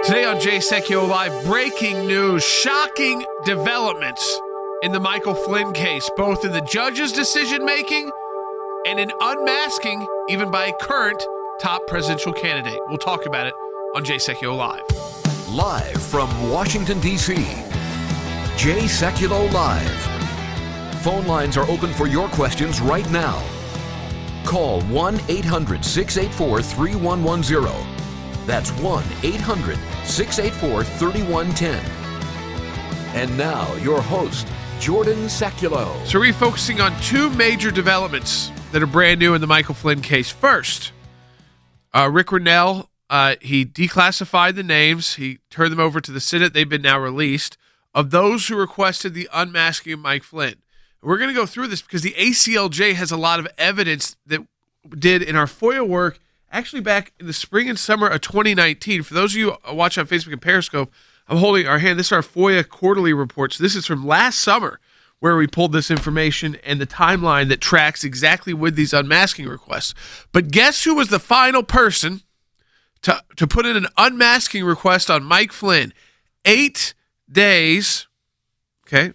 Today on Jay Secchio Live, breaking news, shocking developments in the Michael Flynn case, both in the judge's decision-making and in unmasking, even by a current top presidential candidate. We'll talk about it on Jay Secchio Live. Live from Washington, D.C., Jay Secchio Live. Phone lines are open for your questions right now. Call 1-800-684-3110. That's 1-800-684-3110. And now, your host, Jordan Secchio. So we're focusing on two major developments that are brand new in the Michael Flynn case. First, Rick Grenell, he declassified the names. He turned them over to the Senate. They've been now released, of those who requested the unmasking of Mike Flynn. We're going to go through this because the ACLJ has a lot of evidence that did in our FOIA work actually back in the spring and summer of 2019. For those of you who watch on Facebook and Periscope, I'm holding our hand. This is our FOIA quarterly report. So this is from last summer where we pulled this information and the timeline that tracks exactly with these unmasking requests. But guess who was the final person to put in an unmasking request on Mike Flynn? 8 days, okay,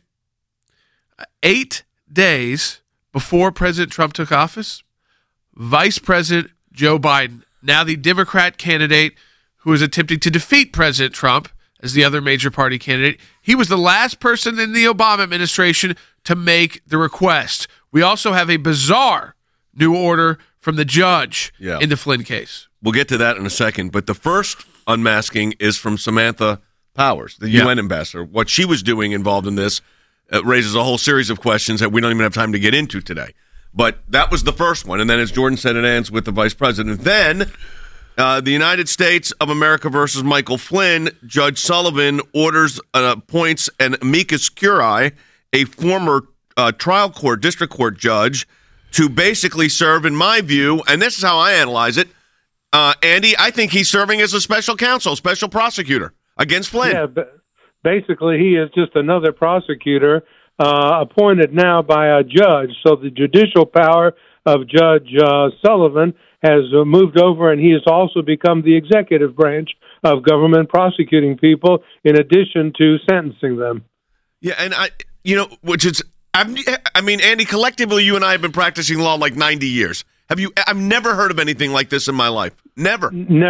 8 days before President Trump took office? Vice President Joe Biden, now the Democrat candidate who is attempting to defeat President Trump as the other major party candidate. He was the last person in the Obama administration to make the request. We also have a bizarre new order from the judge in the Flynn case. We'll get to that in a second, but the first unmasking is from Samantha Powers, the UN ambassador. What she was doing involved in this raises a whole series of questions that we don't even have time to get into today. But that was the first one. And then, as Jordan said, it ends with the vice president. Then, the United States of America versus Michael Flynn, Judge Sullivan appoints an amicus curiae, a former trial court, district court judge, to basically serve, in my view, and this is how I analyze it, Andy, I think he's serving as a special counsel, special prosecutor against Flynn. Yeah, but basically he is just another prosecutor appointed now by a judge. So the judicial power of Judge Sullivan has moved over, and he has also become the executive branch of government, prosecuting people in addition to sentencing them. Yeah, and Andy, collectively, you and I have been practicing law like 90 years. I've never heard of anything like this in my life. Never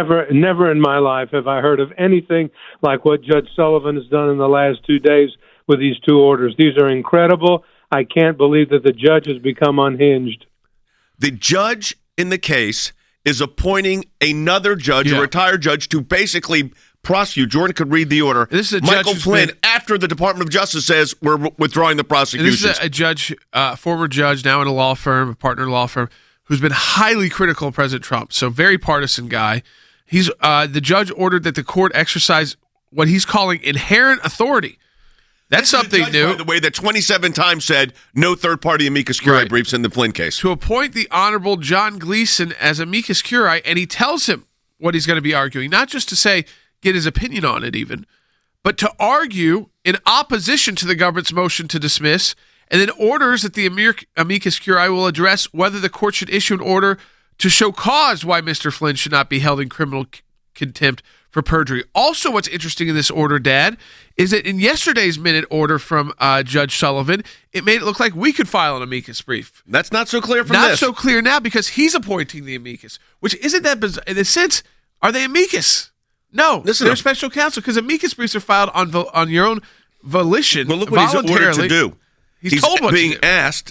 in my life have I heard of anything like what Judge Sullivan has done in the last 2 days with these two orders. These are incredible. I can't believe that the judge has become unhinged. The judge in the case is appointing another judge, a retired judge, to basically prosecute. Jordan could read the order. This is Michael Flynn, after the Department of Justice says we're withdrawing the prosecution. This is a judge, former judge, now in a law firm, a partner in a law firm, who's been highly critical of President Trump. So very partisan guy. He's the judge ordered that the court exercise what he's calling inherent authority. That's something judge, new. By the way, that 27 times said no third-party amicus curiae briefs in the Flynn case. To appoint the Honorable John Gleeson as amicus curiae, and he tells him what he's going to be arguing, not just to say, get his opinion on it even, but to argue in opposition to the government's motion to dismiss, and then orders that the amicus curiae will address whether the court should issue an order to show cause why Mr. Flynn should not be held in criminal contempt for perjury. Also, what's interesting in this order, Dad, is that in yesterday's minute order from Judge Sullivan, it made it look like we could file an amicus brief. That's not so clear from this. Not so clear now because he's appointing the amicus, which isn't that bizarre. In a sense, are they amicus? No, they're special counsel because amicus briefs are filed on your own volition, well, look what he's ordered to do. He's told what being to do. asked,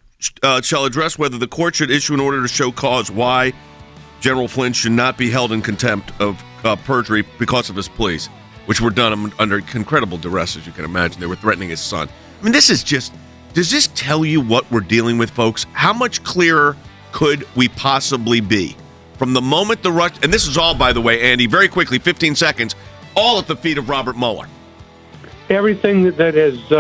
shall address whether the court should issue an order to show cause why General Flynn should not be held in contempt of perjury because of his pleas, which were done under incredible duress, as you can imagine. They were threatening his son. I mean, this is just, does this tell you what we're dealing with, folks? How much clearer could we possibly be? From the moment the rush, and this is all, by the way, Andy, very quickly, 15 seconds, all at the feet of Robert Mueller. Everything that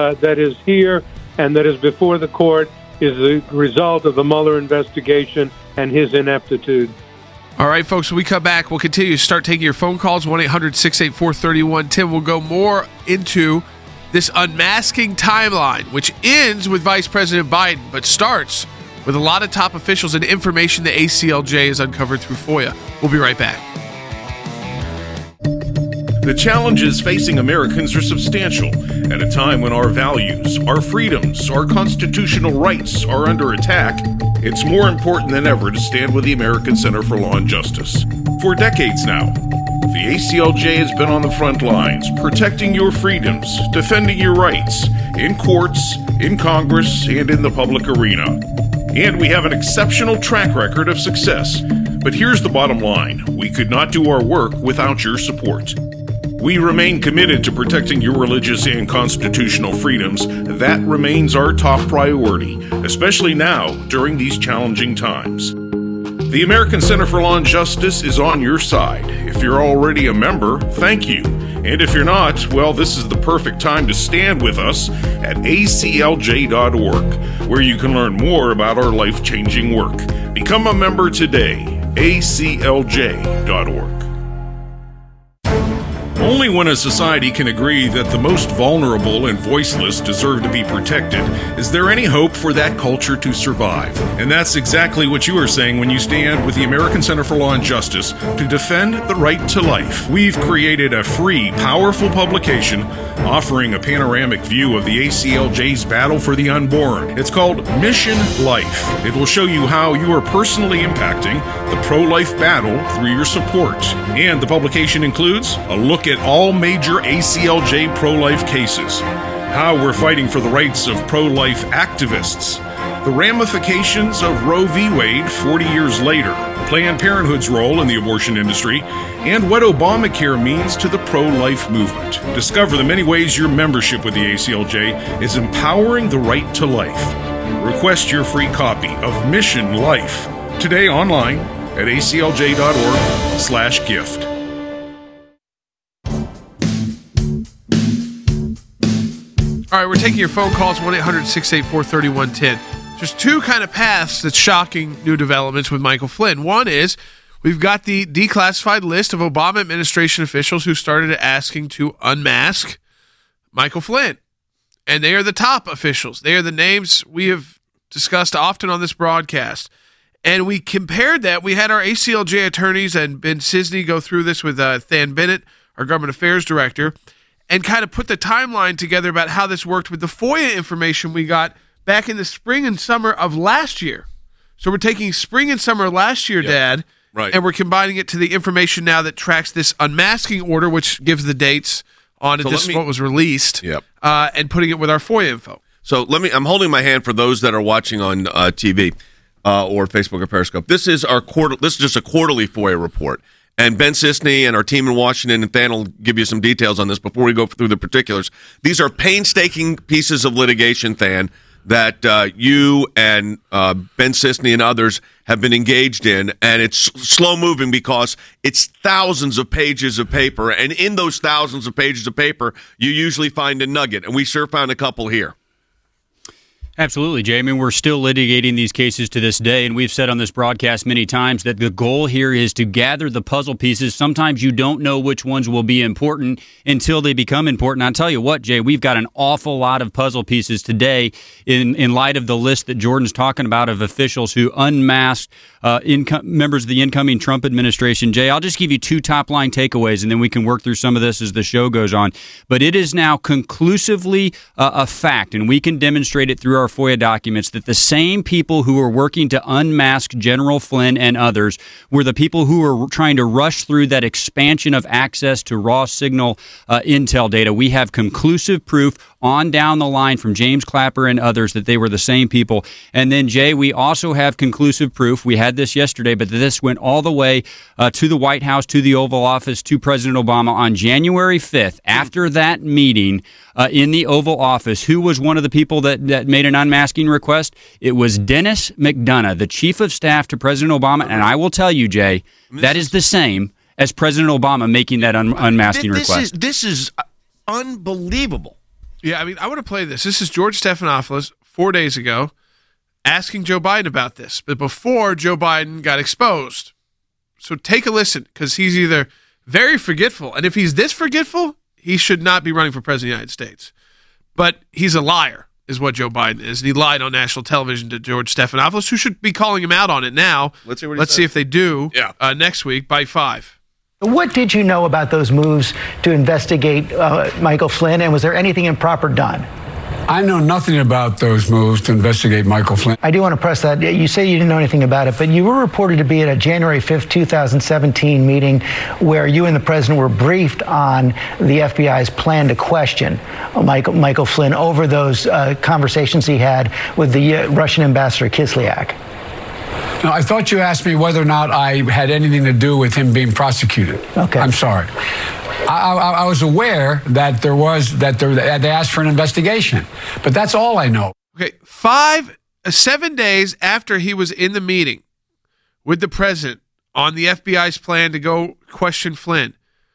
is here and that is before the court is the result of the Mueller investigation and his ineptitude. All right, folks, when we come back, we'll continue to start taking your phone calls, 1-800-684-3110. We'll go more into this unmasking timeline, which ends with Vice President Biden, but starts with a lot of top officials and information the ACLJ has uncovered through FOIA. We'll be right back. The challenges facing Americans are substantial at a time when our values, our freedoms, our constitutional rights are under attack. It's more important than ever to stand with the American Center for Law and Justice. For decades now, the ACLJ has been on the front lines, protecting your freedoms, defending your rights, in courts, in Congress, and in the public arena. And we have an exceptional track record of success. But here's the bottom line. We could not do our work without your support. We remain committed to protecting your religious and constitutional freedoms. That remains our top priority, especially now during these challenging times. The American Center for Law and Justice is on your side. If you're already a member, thank you. And if you're not, well, this is the perfect time to stand with us at aclj.org, where you can learn more about our life-changing work. Become a member today, aclj.org. Only when a society can agree that the most vulnerable and voiceless deserve to be protected is there any hope for that culture to survive. And that's exactly what you are saying when you stand with the American Center for Law and Justice to defend the right to life. We've created a free, powerful publication offering a panoramic view of the ACLJ's battle for the unborn. It's called Mission Life. It will show you how you are personally impacting the pro-life battle through your support. And the publication includes a look at all major ACLJ pro-life cases, how we're fighting for the rights of pro-life activists, the ramifications of Roe v. Wade 40 years later, Planned Parenthood's role in the abortion industry, and what Obamacare means to the pro-life movement. Discover the many ways your membership with the ACLJ is empowering the right to life. Request your free copy of Mission Life today online at aclj.org/gift. All right, we're taking your phone calls, 1-800-684-3110. There's two kind of paths that's shocking new developments with Michael Flynn. One is we've got the declassified list of Obama administration officials who started asking to unmask Michael Flynn. And they are the top officials. They are the names we have discussed often on this broadcast. And we compared that. We had our ACLJ attorneys and Ben Cisney go through this with Than Bennett, our government affairs director, and kind of put the timeline together about how this worked with the FOIA information we got back in the spring and summer of last year. So we're taking spring and summer of last year, Dad, right, and we're combining it to the information now that tracks this unmasking order, which gives the dates on it. So this is what was released, and putting it with our FOIA info. So I'm holding my hand for those that are watching on TV or Facebook or Periscope. This is just a quarterly FOIA report. And Ben Cisney and our team in Washington and Than will give you some details on this before we go through the particulars. These are painstaking pieces of litigation, Than, that you and Ben Cisney and others have been engaged in, and it's slow-moving because it's thousands of pages of paper, and in those thousands of pages of paper, you usually find a nugget, and we sure found a couple here. Absolutely, Jay. I mean, we're still litigating these cases to this day, and we've said on this broadcast many times that the goal here is to gather the puzzle pieces. Sometimes you don't know which ones will be important until they become important. I'll tell you what, Jay, we've got an awful lot of puzzle pieces today in light of the list that Jordan's talking about of officials who unmasked members of the incoming Trump administration. Jay, I'll just give you two top-line takeaways, and then we can work through some of this as the show goes on. But it is now conclusively a fact, and we can demonstrate it through our FOIA documents, that the same people who were working to unmask General Flynn and others were the people who were trying to rush through that expansion of access to raw signal intel data. We have conclusive proof on down the line from James Clapper and others that they were the same people. And then, Jay, we also have conclusive proof. We had this yesterday, but this went all the way to the White House, to the Oval Office, to President Obama on January 5th. After that meeting in the Oval Office, who was one of the people that made an unmasking request? It was Dennis McDonough, the chief of staff to President Obama. And I will tell you, Jay, that is the same as President Obama making that unmasking request. This is unbelievable. Yeah, I mean, I want to play this. This is George Stephanopoulos 4 days ago asking Joe Biden about this, but before Joe Biden got exposed. So take a listen, because he's either very forgetful, and if he's this forgetful, he should not be running for president of the United States. But he's a liar, is what Joe Biden is. And he lied on national television to George Stephanopoulos, who should be calling him out on it now. Let's see if they do next week by 5. What did you know about those moves to investigate Michael Flynn, and was there anything improper done? I know nothing about those moves to investigate Michael Flynn. I do want to press that. You say you didn't know anything about it, but you were reported to be at a January 5th, 2017 meeting where you and the president were briefed on the FBI's plan to question Michael Flynn over those conversations he had with the Russian ambassador Kislyak. No, I thought you asked me whether or not I had anything to do with him being prosecuted. Okay. I'm sorry. I was aware that they asked for an investigation, but that's all I know. Okay, 7 days after he was in the meeting with the president on the FBI's plan to go question Flynn,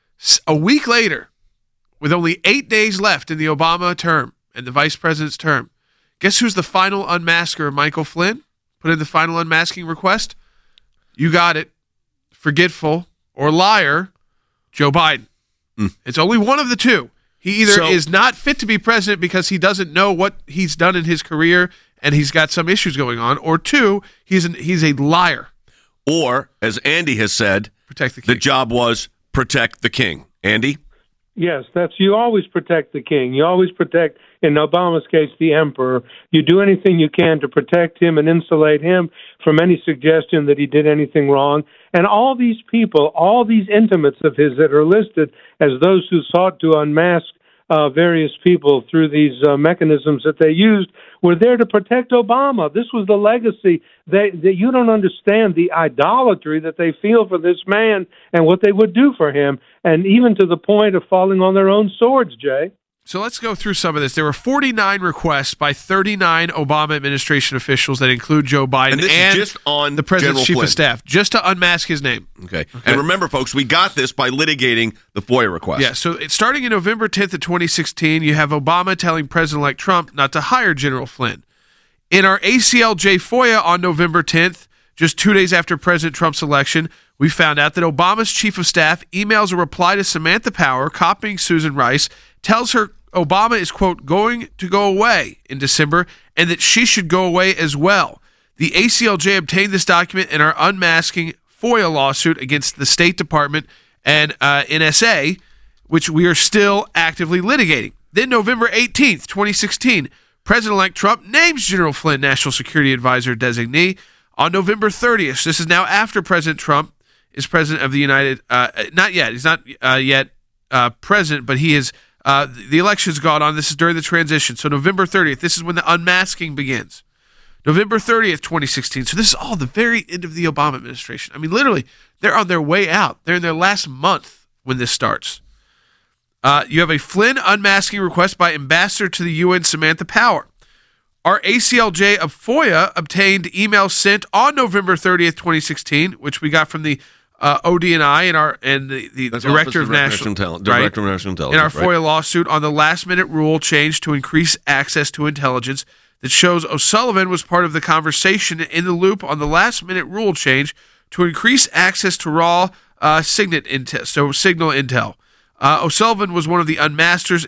a week later, with only 8 days left in the Obama term and the vice president's term, guess who's the final unmasker of Michael Flynn? Put in the final unmasking request? You got it. Forgetful or liar, Joe Biden. It's only one of the two. He either is not fit to be president because he doesn't know what he's done in his career and he's got some issues going on, or two, he's a liar. Or, as Andy has said, Protect the king. The job was protect the king. Andy? Yes, you always protect the king. You always protect, in Obama's case, the emperor. You do anything you can to protect him and insulate him from any suggestion that he did anything wrong. And all these people, all these intimates of his that are listed as those who sought to unmask various people through these mechanisms that they used, were there to protect Obama. This was the legacy. That you don't understand the idolatry that they feel for this man and what they would do for him, and even to the point of falling on their own swords, Jay. So let's go through some of this. There were 49 requests by 39 Obama administration officials that include Joe Biden and this is just on the president's General chief Flynn. of staff, just to unmask his name. Okay. And remember, folks, we got this by litigating the FOIA request. Yeah, so starting in November 10th of 2016, you have Obama telling President-elect Trump not to hire General Flynn. In our ACLJ FOIA on November 10th, just 2 days after President Trump's election, we found out that Obama's chief of staff emails a reply to Samantha Power, copying Susan Rice, tells her Obama is, quote, going to go away in December and that she should go away as well. The ACLJ obtained this document in our unmasking FOIA lawsuit against the State Department and NSA, which we are still actively litigating. Then November 18th, 2016, President-elect Trump names General Flynn National Security Advisor designee. On November 30th, this is now after President Trump is president of the United, not yet, he's not yet president, but he is, the election's gone on. This is during the transition. So November 30th, this is when the unmasking begins. November 30th, 2016. So this is all the very end of the Obama administration. I mean, literally, they're on their way out. They're in their last month when this starts. You have a Flynn unmasking request by Ambassador to the UN Samantha Power. Our ACLJ of FOIA obtained emails sent on November 30th, 2016, which we got from the ODNI and the Director of National Intelligence in our FOIA lawsuit on the last-minute rule change to increase access to intelligence that shows O'Sullivan was part of the conversation in the loop on the last-minute rule change to increase access to raw signal intel. O'Sullivan was one of the unmaskers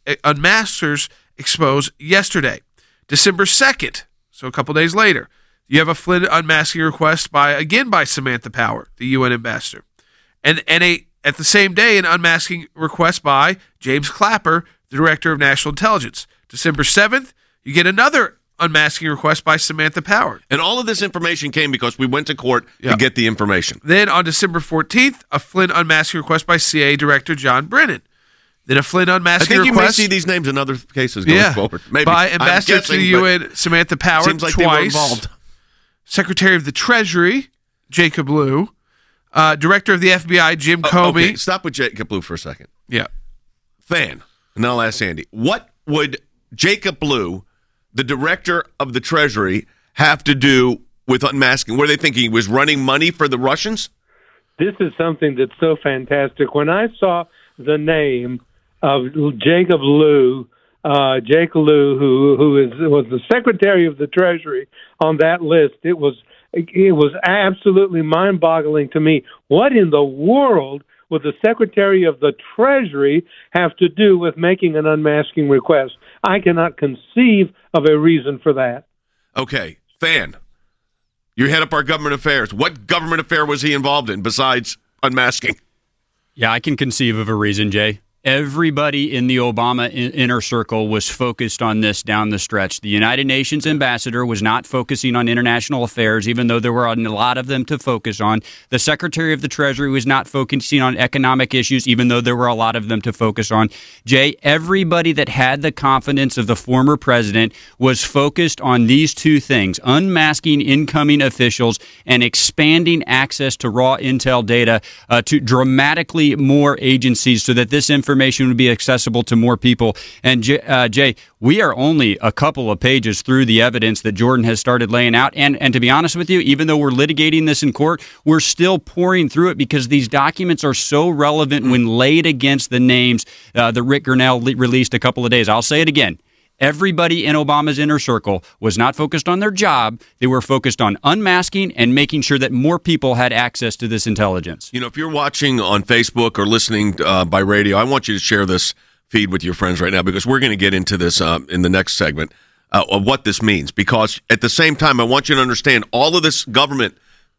exposed yesterday. December 2nd, so a couple days later, you have a Flynn unmasking request by Samantha Power, the UN ambassador. And at the same day, an unmasking request by James Clapper, the Director of National Intelligence. December 7th, you get another unmasking request by Samantha Power. And all of this information came because we went to court to get the information. Then on December 14th, a Flynn unmasking request by CIA Director John Brennan. Then a Flynn unmasking request. I think you may see these names in other cases going forward. Maybe. By Ambassador to the UN Samantha Power seems like twice. They were involved. Secretary of the Treasury, Jacob Lew. Director of the FBI, Jim Comey. Okay, stop with Jacob Lew for a second. Yeah. And then I'll ask Sandy. What would Jacob Lew, the Director of the Treasury, have to do with unmasking? Were they thinking he was running money for the Russians? This is something that's so fantastic. When I saw the name of Jacob Lew, who was the Secretary of the Treasury on that list, it was absolutely mind-boggling to me. What in the world would the Secretary of the Treasury have to do with making an unmasking request? I cannot conceive of a reason for that. Okay, Fan, you head up our government affairs. What government affair was he involved in besides unmasking? Yeah, I can conceive of a reason, Jay. Everybody in the Obama inner circle was focused on this down the stretch. The United Nations ambassador was not focusing on international affairs, even though there were a lot of them to focus on. The Secretary of the Treasury was not focusing on economic issues, even though there were a lot of them to focus on. Jay, everybody that had the confidence of the former president was focused on these two things: unmasking incoming officials and expanding access to raw intel data to dramatically more agencies so that this information would be accessible to more people. And Jay, we are only a couple of pages through the evidence that Jordan has started laying out. And to be honest with you, even though we're litigating this in court, we're still pouring through it because these documents are so relevant when laid against the names that Rick Grenell released a couple of days. I'll say it again. Everybody in Obama's inner circle was not focused on their job. They were focused on unmasking and making sure that more people had access to this intelligence. You know, if you're watching on Facebook or listening by radio, I want you to share this feed with your friends right now, because we're going to get into this in the next segment of what this means. Because at the same time, I want you to understand all of this government,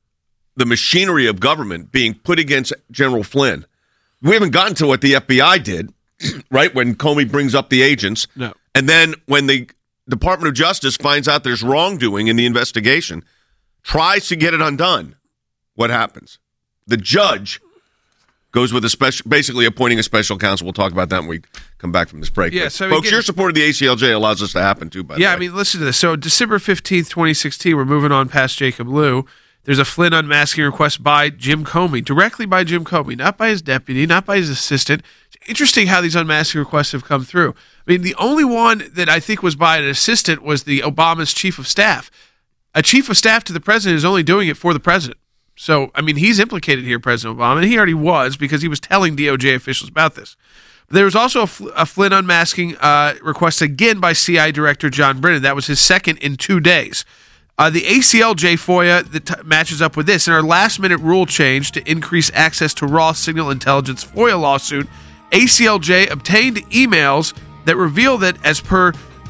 the machinery of government being put against General Flynn. We haven't gotten to what the FBI did, right, when Comey brings up the agents. No. And then when the Department of Justice finds out there's wrongdoing in the investigation, tries to get it undone, what happens? The judge goes with basically appointing a special counsel. We'll talk about that when we come back from this break. Yeah, so folks, your support of the ACLJ allows us to happen too, by the way. Yeah, I mean, listen to this. So December 15th, 2016, we're moving on past Jacob Lew. There's a Flynn unmasking request by Jim Comey, directly by Jim Comey, not by his deputy, not by his assistant. It's interesting how these unmasking requests have come through. I mean, the only one that I think was by an assistant was the Obama's chief of staff. A chief of staff to the president is only doing it for the president. So, I mean, he's implicated here, President Obama, and he already was because he was telling DOJ officials about this. But there was also a Flynn unmasking request again by CI Director John Brennan. That was his second in 2 days. The ACLJ FOIA that matches up with this. In our last-minute rule change to increase access to raw signal intelligence FOIA lawsuit, ACLJ obtained emails that reveal that, as per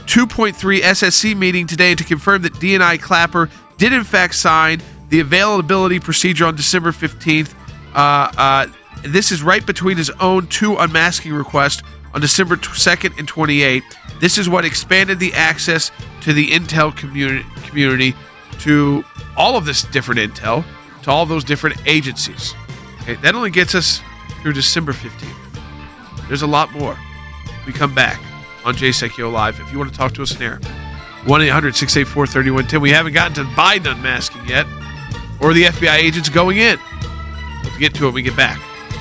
2.3 SSC meeting today, to confirm that DNI Clapper did in fact sign the availability procedure on December 15th. This is right between his own two unmasking requests on December 2nd and 28th. This is what expanded the access to the intel community to all of this different intel, to all those different agencies. Okay, that only gets us through December 15th. There's a lot more. We come back on Jay Sekulow Live. If you want to talk to us in air, 1-800-684-3110. We haven't gotten to Biden unmasking yet, or the FBI agents going in. We'll get to it when we get back.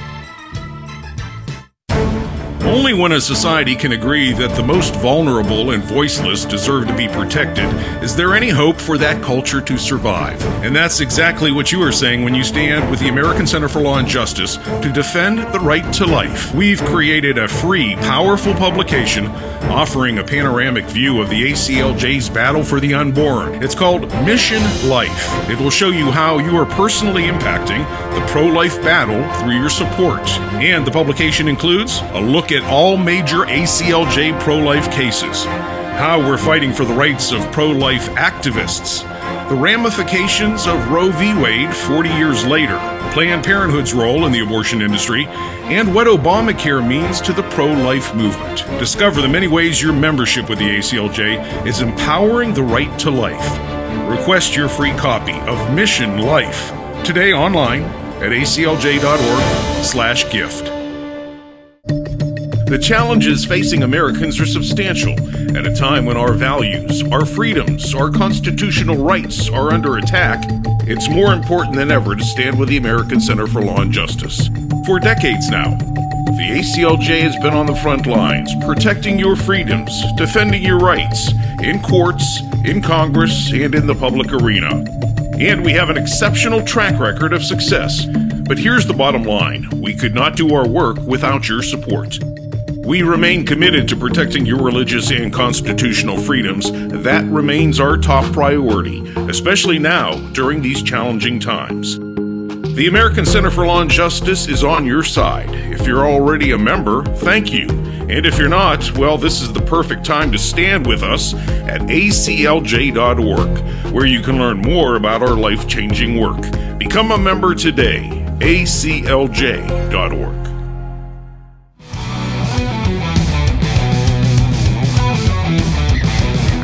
Only when a society can agree that the most vulnerable and voiceless deserve to be protected is there any hope for that culture to survive. And that's exactly what you are saying when you stand with the American Center for Law and Justice to defend the right to life. We've created a free, powerful publication offering a panoramic view of the ACLJ's battle for the unborn. It's called Mission Life. It will show you how you are personally impacting the pro-life battle through your support. And the publication includes a look at all major ACLJ pro-life cases, how we're fighting for the rights of pro-life activists, the ramifications of Roe v. Wade 40 years later, Planned Parenthood's role in the abortion industry, and what Obamacare means to the pro-life movement. Discover the many ways your membership with the ACLJ is empowering the right to life. Request your free copy of Mission Life today online at aclj.org/gift. The challenges facing Americans are substantial at a time when our values, our freedoms, our constitutional rights are under attack. It's more important than ever to stand with the American Center for Law and Justice. For decades now, the ACLJ has been on the front lines, protecting your freedoms, defending your rights, in courts, in Congress, and in the public arena. And we have an exceptional track record of success. But here's the bottom line: we could not do our work without your support. We remain committed to protecting your religious and constitutional freedoms. That remains our top priority, especially now during these challenging times. The American Center for Law and Justice is on your side. If you're already a member, thank you. And if you're not, well, this is the perfect time to stand with us at aclj.org, where you can learn more about our life-changing work. Become a member today, aclj.org.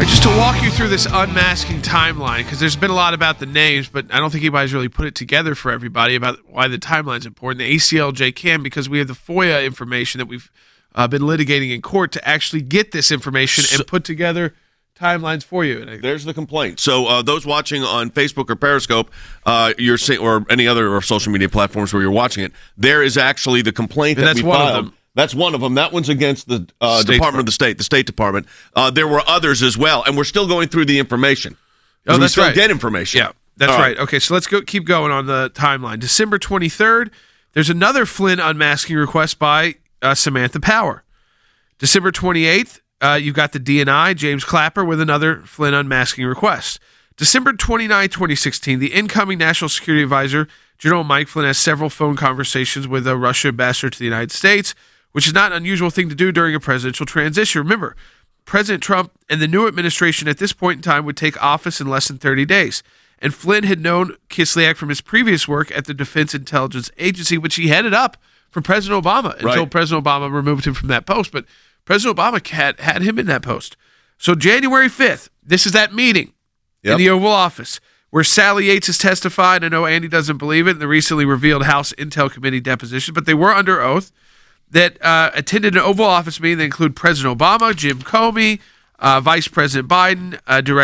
just to walk you through this unmasking timeline, because there's been a lot about the names, but I don't think anybody's really put it together for everybody about why the timeline's important. The ACLJ can, because we have the FOIA information that we've been litigating in court to actually get this information and put together timelines for you. There's the complaint. So those watching on Facebook or Periscope, you're seeing, or any other social media platforms where you're watching it, there is actually the complaint that we filed. That's one of them. That one's against the Department of the State Department. There were others as well, and we're still going through the information. Oh, that's we still right. get information. Yeah, that's right. Okay, so let's keep going on the timeline. December 23rd, there's another Flynn unmasking request by Samantha Power. December 28th, you've got the DNI, James Clapper, with another Flynn unmasking request. December 29, 2016, the incoming National Security Advisor, General Mike Flynn, has several phone conversations with a Russia ambassador to the United States, which is not an unusual thing to do during a presidential transition. Remember, President Trump and the new administration at this point in time would take office in less than 30 days. And Flynn had known Kislyak from his previous work at the Defense Intelligence Agency, which he headed up for President Obama until President Obama removed him from that post. But President Obama had him in that post. So January 5th, this is that meeting in the Oval Office where Sally Yates has testified. I know Andy doesn't believe it in the recently revealed House Intel Committee deposition, but they were under oath. That attended an Oval Office meeting that include President Obama, Jim Comey, Vice President Biden,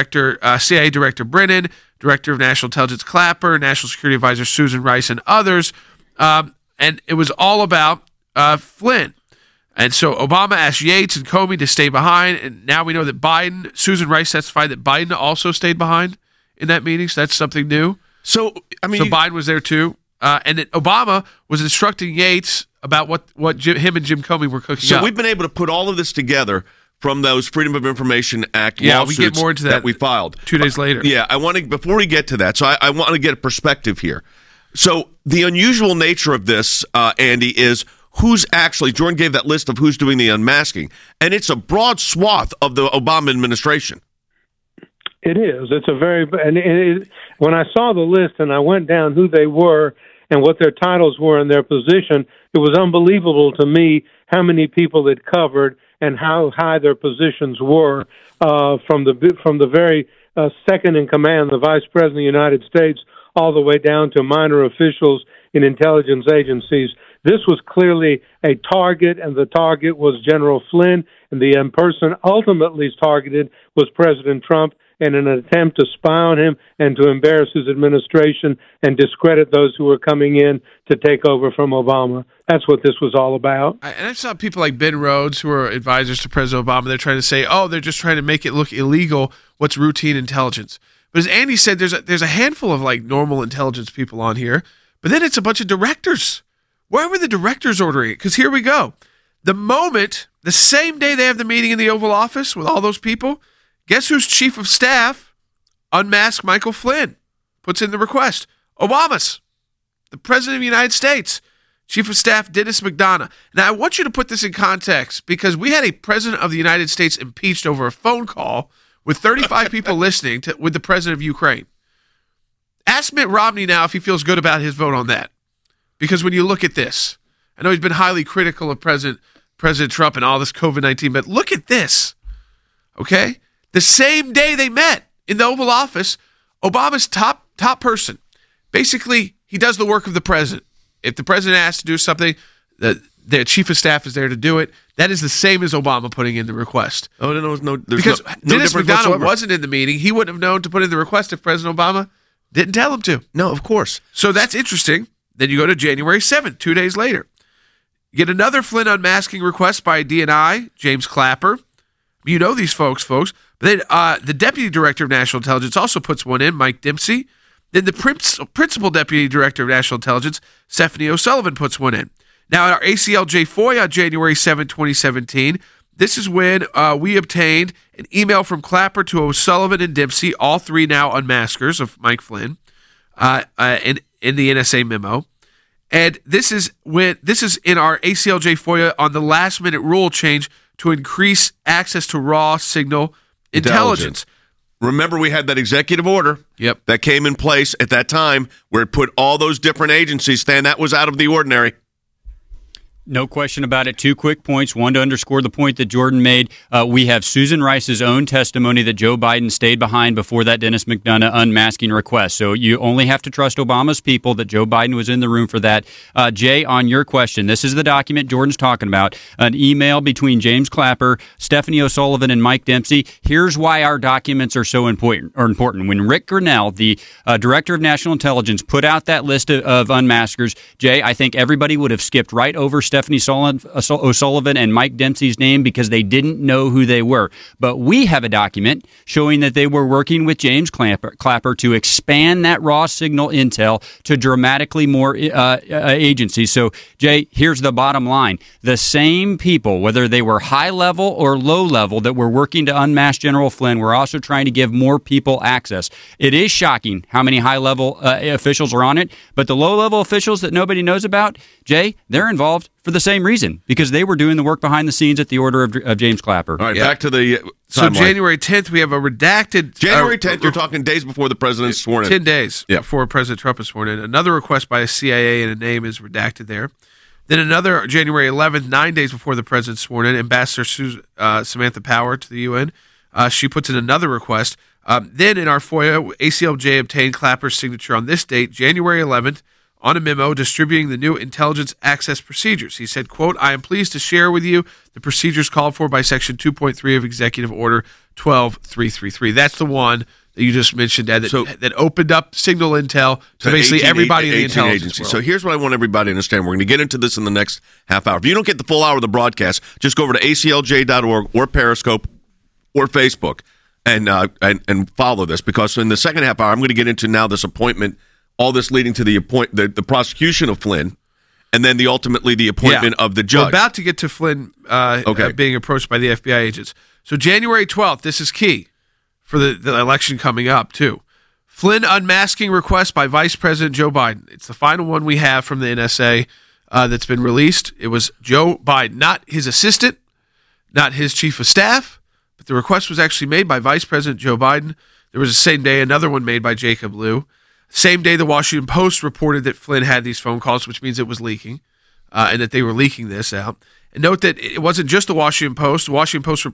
CIA Director Brennan, Director of National Intelligence Clapper, National Security Advisor Susan Rice, and others. And it was all about Flynn. And so Obama asked Yates and Comey to stay behind, and now we know that Susan Rice testified that Biden also stayed behind in that meeting, so that's something new. So Biden was there too. And that Obama was instructing Yates about what him and Jim Comey were cooking up. So we've been able to put all of this together from those Freedom of Information Act lawsuits we get more into that we filed 2 days later. Yeah, before we get to that, so I want to get a perspective here. So the unusual nature of this, Andy, is who's actually, Jordan gave that list of who's doing the unmasking, and it's a broad swath of the Obama administration. It is. It's a very, when I saw the list and I went down who they were and what their titles were and their position, it was unbelievable to me how many people it covered and how high their positions were from the very second in command, the Vice President of the United States, all the way down to minor officials in intelligence agencies. This was clearly a target, and the target was General Flynn, and the person ultimately targeted was President Trump, in an attempt to spy on him and to embarrass his administration and discredit those who were coming in to take over from Obama. That's what this was all about. And I saw people like Ben Rhodes, who are advisors to President Obama, they're trying to say, they're just trying to make it look illegal what's routine intelligence. But as Andy said, there's a handful of like normal intelligence people on here, but then it's a bunch of directors. Why were the directors ordering it? Because here we go. The same day they have the meeting in the Oval Office with all those people, guess who's chief of staff unmasked Michael Flynn? Puts in the request. Obama's. The President of the United States. Chief of Staff Dennis McDonough. Now, I want you to put this in context because we had a President of the United States impeached over a phone call with 35 people listening with the President of Ukraine. Ask Mitt Romney now if he feels good about his vote on that. Because when you look at this, I know he's been highly critical of President Trump and all this COVID-19, but look at this. Okay? The same day they met in the Oval Office, Obama's top person, basically, he does the work of the president. If the president asks to do something, the chief of staff is there to do it. That is the same as Obama putting in the request. Because Dennis McDonough wasn't in the meeting. He wouldn't have known to put in the request if President Obama didn't tell him to. No, of course. So that's interesting. Then you go to January 7th, 2 days later. You get another Flynn unmasking request by DNI, James Clapper. You know these folks. But then the Deputy Director of National Intelligence also puts one in, Mike Dempsey. Then the Principal Deputy Director of National Intelligence, Stephanie O'Sullivan, puts one in. Now, at our ACLJ FOIA on January 7, 2017, this is when we obtained an email from Clapper to O'Sullivan and Dempsey, all three now unmaskers of Mike Flynn, in the NSA memo. And this is in our ACLJ FOIA on the last-minute rule change to increase access to raw signal intelligence. Remember, we had that executive order that came in place at that time where it put all those different agencies, Stan, that was out of the ordinary. No question about it. 2 quick points. One, to underscore the point that Jordan made. We have Susan Rice's own testimony that Joe Biden stayed behind before that Dennis McDonough unmasking request. So you only have to trust Obama's people that Joe Biden was in the room for that. Jay, on your question, this is the document Jordan's talking about. An email between James Clapper, Stephanie O'Sullivan, and Mike Dempsey. Here's why our documents are so important. When Rick Grinnell, the director of national intelligence, put out that list of unmaskers, Jay, I think everybody would have skipped right over Stephanie O'Sullivan and Mike Dempsey's name because they didn't know who they were. But we have a document showing that they were working with James Clapper to expand that raw signal intel to dramatically more agencies. So, Jay, here's the bottom line. The same people, whether they were high level or low level, that were working to unmask General Flynn, were also trying to give more people access. It is shocking how many high level officials are on it, but the low level officials that nobody knows about, Jay, they're involved for the same reason, because they were doing the work behind the scenes at the order of James Clapper. All right, back to the So timeline. January 10th, we have a redacted... January 10th, you're talking days before the president's sworn in. 10 days before President Trump is sworn in. Another request by a CIA and a name is redacted there. Then another January 11th, 9 days before the president's sworn in, Ambassador Samantha Power to the UN. She puts in another request. Then in our FOIA, ACLJ obtained Clapper's signature on this date, January 11th, on a memo distributing the new intelligence access procedures. He said, quote, I am pleased to share with you the procedures called for by Section 2.3 of Executive Order 12333. That's the one that you just mentioned, Ed, that opened up signal intel to basically everybody in the intelligence world. So here's what I want everybody to understand. We're going to get into this in the next half hour. If you don't get the full hour of the broadcast, just go over to aclj.org or Periscope or Facebook and follow this, because in the second half hour, I'm going to get into now this appointment, all this leading to the prosecution of Flynn, and then ultimately the appointment of the judge. We're about to get to Flynn being approached by the FBI agents. So January 12th, this is key for the election coming up, too. Flynn unmasking request by Vice President Joe Biden. It's the final one we have from the NSA that's been released. It was Joe Biden, not his assistant, not his chief of staff, but the request was actually made by Vice President Joe Biden. There was the same day another one made by Jacob Lew. Same day, the Washington Post reported that Flynn had these phone calls, which means it was leaking, and that they were leaking this out. And note that it wasn't just the Washington Post. The Washington Post,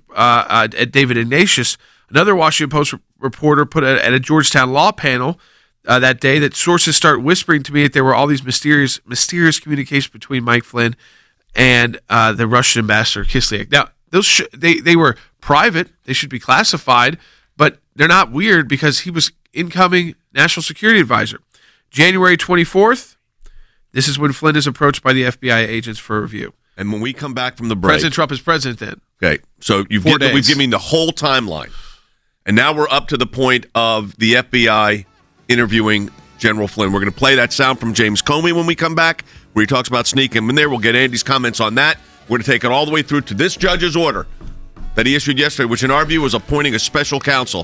at David Ignatius, another Washington Post reporter, put at a Georgetown law panel that day that sources start whispering to me that there were all these mysterious communications between Mike Flynn and the Russian ambassador Kislyak. Now, those they were private. They should be classified, but they're not weird because he was incoming National Security Advisor. January 24th, this is when Flynn is approached by the FBI agents for review. And when we come back from the break... President Trump is president then. Okay, so we've given the whole timeline. And now we're up to the point of the FBI interviewing General Flynn. We're going to play that sound from James Comey when we come back, where he talks about sneaking him in there. We'll get Andy's comments on that. We're going to take it all the way through to this judge's order that he issued yesterday, which in our view was appointing a special counsel,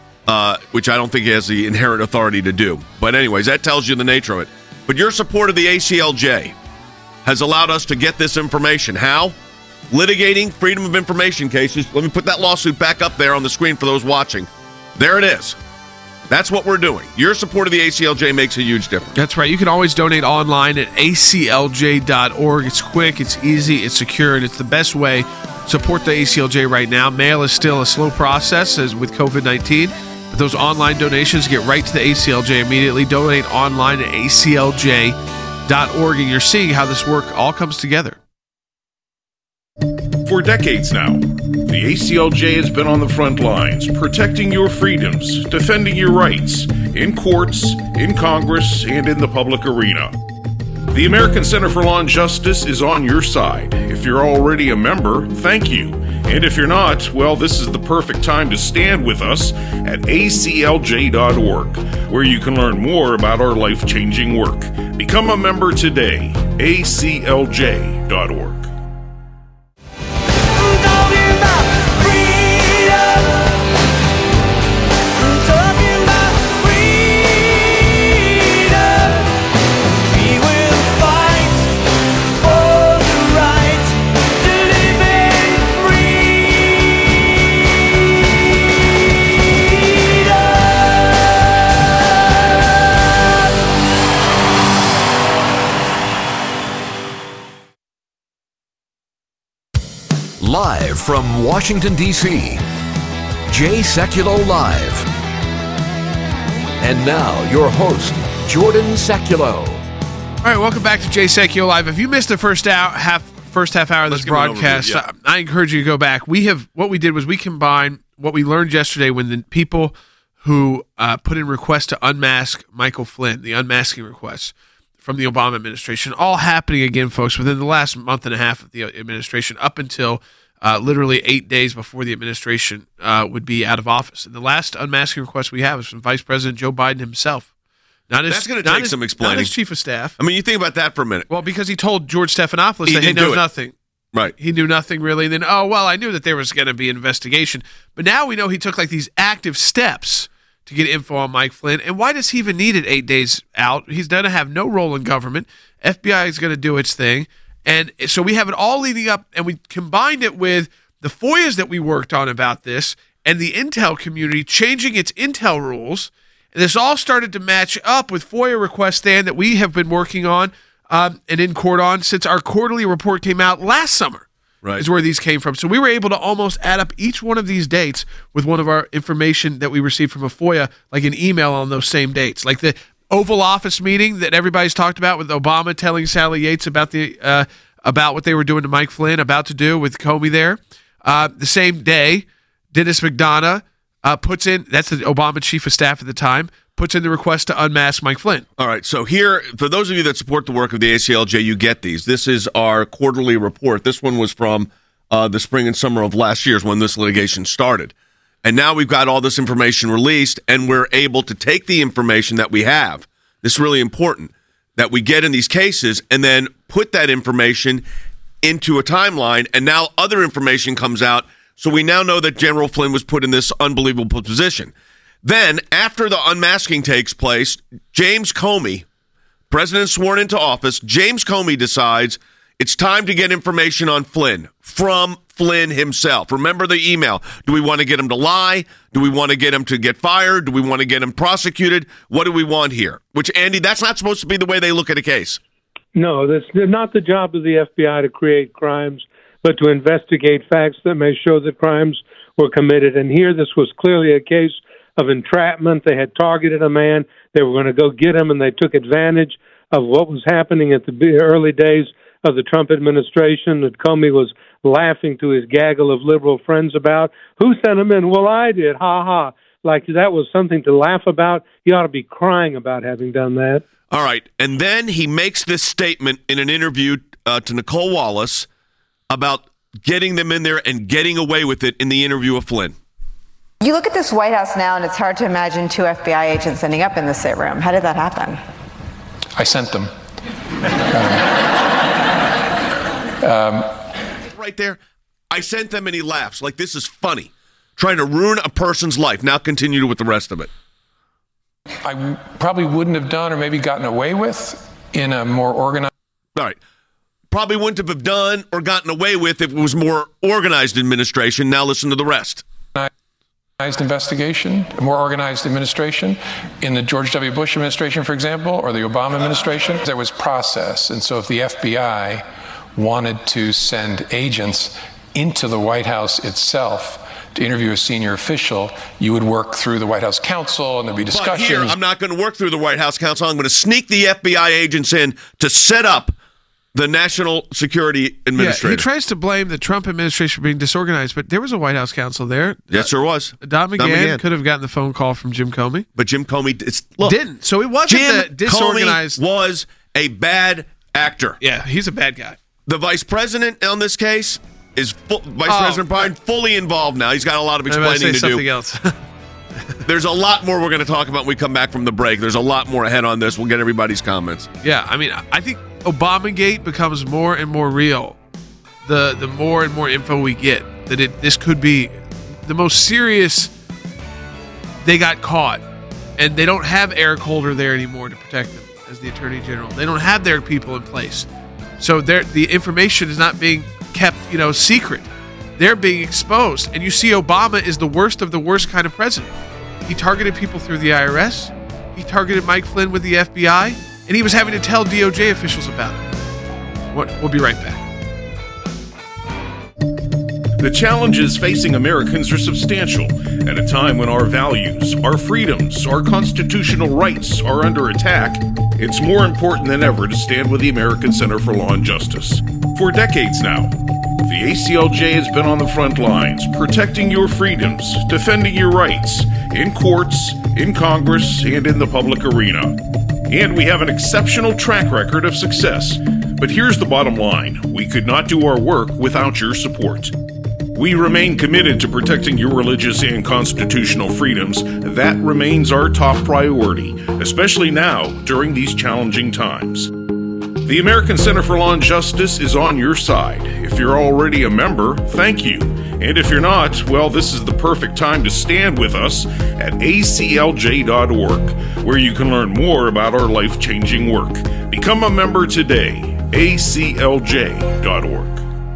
which I don't think he has the inherent authority to do. But anyways, that tells you the nature of it. But your support of the ACLJ has allowed us to get this information. How? Litigating Freedom of Information cases. Let me put that lawsuit back up there on the screen for those watching. There it is. That's what we're doing. Your support of the ACLJ makes a huge difference. That's right. You can always donate online at aclj.org. It's quick, it's easy, it's secure, and it's the best way. Support the ACLJ right now. Mail is still a slow process as with COVID-19, but those online donations get right to the ACLJ immediately. Donate online at aclj.org, and you're seeing how this work all comes together. For decades now, the ACLJ has been on the front lines, protecting your freedoms, defending your rights, in courts, in Congress, and in the public arena. The American Center for Law and Justice is on your side. If you're already a member, thank you. And if you're not, well, this is the perfect time to stand with us at aclj.org, where you can learn more about our life-changing work. Become a member today, aclj.org. Live from Washington, D.C., Jay Sekulow Live. And now, your host, Jordan Sekulow. All right, welcome back to Jay Sekulow Live. If you missed the first half hour of this broadcast, I encourage you to go back. What we did was we combined what we learned yesterday when the people who put in requests to unmask Michael Flynn, the unmasking requests from the Obama administration, all happening again, folks, within the last month and a half of the administration, up until literally 8 days before the administration would be out of office. And the last unmasking request we have is from Vice President Joe Biden himself. That's going to take some explaining. Not his chief of staff. I mean, you think about that for a minute. Well, because he told George Stephanopoulos that he knows nothing. Right. He knew nothing really. And then, I knew that there was going to be an investigation. But now we know he took like these active steps to get info on Mike Flynn. And why does he even need it 8 days out? He's going to have no role in government. FBI is going to do its thing. And so we have it all leading up, and we combined it with the FOIAs that we worked on about this and the intel community changing its intel rules. And this all started to match up with FOIA requests, Dan, that we have been working on and in court on since our quarterly report came out last summer. Right. Is where these came from. So we were able to almost add up each one of these dates with one of our information that we received from a FOIA, like an email on those same dates. Like the Oval Office meeting that everybody's talked about with Obama telling Sally Yates about what they were doing to Mike Flynn, about to do with Comey there. The same day, Dennis McDonough puts in, that's the Obama chief of staff at the time, puts in the request to unmask Mike Flynn. All right, so here, for those of you that support the work of the ACLJ, you get these. This is our quarterly report. This one was from the spring and summer of last year when this litigation started. And now we've got all this information released, and we're able to take the information that we have. This is really important, that we get in these cases, and then put that information into a timeline, and now other information comes out. So we now know that General Flynn was put in this unbelievable position. Then, after the unmasking takes place, James Comey, president sworn into office, James Comey decides it's time to get information on Flynn from Flynn himself. Remember the email. Do we want to get him to lie? Do we want to get him to get fired? Do we want to get him prosecuted? What do we want here? Which, Andy, that's not supposed to be the way they look at a case. No, that's not the job of the FBI to create crimes, but to investigate facts that may show that crimes were committed. And here, this was clearly a case of entrapment. They had targeted a man. They were going to go get him, and they took advantage of what was happening at the early days of the Trump administration that Comey was laughing to his gaggle of liberal friends about. Who sent him in? Well, I did. Ha ha. Like that was something to laugh about. He ought to be crying about having done that. All right. And then he makes this statement in an interview to Nicole Wallace about getting them in there and getting away with it in the interview of Flynn. You look at this White House now, and it's hard to imagine two FBI agents ending up in the same room. How did that happen? I sent them. Right there, I sent them, and he laughs. Like, this is funny. Trying to ruin a person's life. Now continue with the rest of it. I probably wouldn't have done or maybe gotten away with in a more organized... All right. Probably wouldn't have done or gotten away with if it was more organized administration. Now listen to the rest. Investigation, a more organized administration. In the George W. Bush administration, for example, or the Obama administration, there was process. And so if the FBI wanted to send agents into the White House itself to interview a senior official, you would work through the White House counsel, and there'd be discussions. But here, I'm not going to work through the White House counsel. I'm going to sneak the FBI agents in to set up the National Security Administrator. Yeah, he tries to blame the Trump administration for being disorganized, but there was a White House counsel there. Yes, there was. Don McGahn could have gotten the phone call from Jim Comey. But Jim Comey didn't. So it wasn't Jim disorganized. Comey was a bad actor. Yeah, he's a bad guy. The vice president on this case is Vice President Biden fully involved now. He's got a lot of explaining to do. Else. There's a lot more we're going to talk about when we come back from the break. There's a lot more ahead on this. We'll get everybody's comments. Yeah, I mean, I think Obamagate becomes more and more real the more and more info we get. That this could be the most serious. They got caught, and they don't have Eric Holder there anymore to protect them as the Attorney General. They don't have their people in place, so the information is not being kept, secret. They're being exposed, and you see Obama is the worst of the worst kind of president. He targeted people through the IRS. He targeted Mike Flynn with the FBI, and he was having to tell DOJ officials about it. We'll be right back. The challenges facing Americans are substantial at a time when our values, our freedoms, our constitutional rights are under attack. It's more important than ever to stand with the American Center for Law and Justice. For decades now, the ACLJ has been on the front lines, protecting your freedoms, defending your rights, in courts, in Congress, and in the public arena. And we have an exceptional track record of success. But here's the bottom line. We could not do our work without your support. We remain committed to protecting your religious and constitutional freedoms. That remains our top priority, especially now during these challenging times. The American Center for Law and Justice is on your side. If you're already a member, thank you. And if you're not, well, this is the perfect time to stand with us at aclj.org, where you can learn more about our life-changing work. Become a member today. aclj.org.